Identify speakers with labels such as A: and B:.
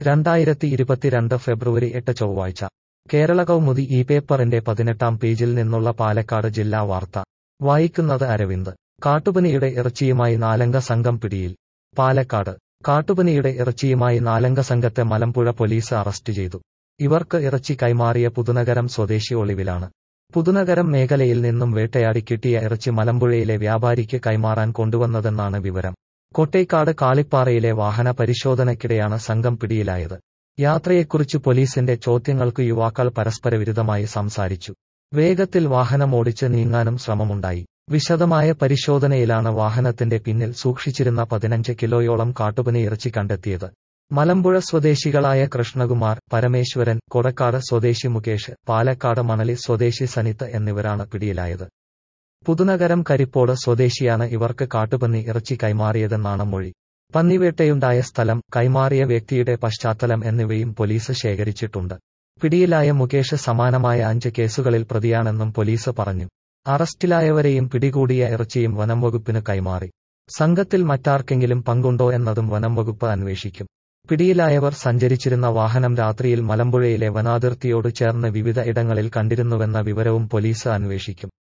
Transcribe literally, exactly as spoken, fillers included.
A: രണ്ടായിരത്തി ഇരുപത്തിരണ്ട് ഫെബ്രുവരി എട്ട് ചൊവ്വാഴ്ച കേരള കൗമുദി ഈ പേപ്പറിന്റെ പതിനെട്ടാം പേജിൽ നിന്നുള്ള പാലക്കാട് ജില്ലാ വാർത്ത വായിക്കുന്നത് അരവിന്ദ്. കാട്ടുപന്നിയുടെ ഇറച്ചിയുമായി നാലംഗ സംഘം പിടിയിൽ. പാലക്കാട് കാട്ടുപന്നിയുടെ ഇറച്ചിയുമായി നാലംഗ സംഘത്തെ മലമ്പുഴ പോലീസ് അറസ്റ്റ് ചെയ്തു. ഇവർക്ക് ഇറച്ചി കൈമാറിയ പുതുനഗരം സ്വദേശി ഒളിവിലാണ്. പുതുനഗരം മേഖലയിൽ നിന്നും വേട്ടയാടി കിട്ടിയ ഇറച്ചി മലമ്പുഴയിലെ വ്യാപാരിക്ക് കൈമാറാൻ കൊണ്ടുവന്നതെന്നാണ് വിവരം. കോട്ടേക്കാട് കാളിപ്പാറയിലെ വാഹന പരിശോധനയ്ക്കിടെയാണ് സംഘം പിടിയിലായത്. യാത്രയെക്കുറിച്ച് പോലീസിന്റെ ചോദ്യങ്ങൾക്ക് യുവാക്കൾ പരസ്പരവിരുദ്ധമായി സംസാരിച്ചു. വേഗത്തിൽ വാഹനമോടിച്ച് നീങ്ങാനും ശ്രമമുണ്ടായി. വിശദമായ പരിശോധനയിലാണ് വാഹനത്തിന്റെ പിന്നിൽ സൂക്ഷിച്ചിരുന്ന പതിനഞ്ച് കിലോയോളം കാട്ടുപന്നി ഇറച്ചി കണ്ടെത്തിയത്. മലമ്പുഴ സ്വദേശികളായ കൃഷ്ണകുമാർ, പരമേശ്വരൻ, കൊടക്കാട് സ്വദേശി മുകേഷ്, പാലക്കാട് മണലി സ്വദേശി സനിത്ത് എന്നിവരാണ് പിടിയിലായത്. പുതുനഗരം കരിപ്പോട് സ്വദേശിയാണ് ഇവർക്ക് കാട്ടുപന്നി ഇറച്ചി കൈമാറിയതെന്നാണ് മൊഴി. പന്നിവേട്ടയുണ്ടായ സ്ഥലം, കൈമാറിയ വ്യക്തിയുടെ പശ്ചാത്തലം എന്നിവയും പോലീസ് ശേഖരിച്ചിട്ടുണ്ട്. പിടിയിലായ മുകേഷ് സമാനമായ അഞ്ച് കേസുകളിൽ പ്രതിയാണെന്നും പോലീസ് പറഞ്ഞു. അറസ്റ്റിലായവരെയും പിടികൂടിയ ഇറച്ചിയും വനംവകുപ്പിന് കൈമാറി. സംഘത്തിൽ മറ്റാർക്കെങ്കിലും പങ്കുണ്ടോ എന്നതും വനംവകുപ്പ് അന്വേഷിക്കും. പിടിയിലായവർ സഞ്ചരിച്ചിരുന്ന വാഹനം രാത്രിയിൽ മലമ്പുഴയിലെ വനാതിർത്തിയോട് ചേർന്ന് വിവിധ ഇടങ്ങളിൽ കണ്ടിരുന്നുവെന്ന വിവരവും പോലീസ് അന്വേഷിക്കും.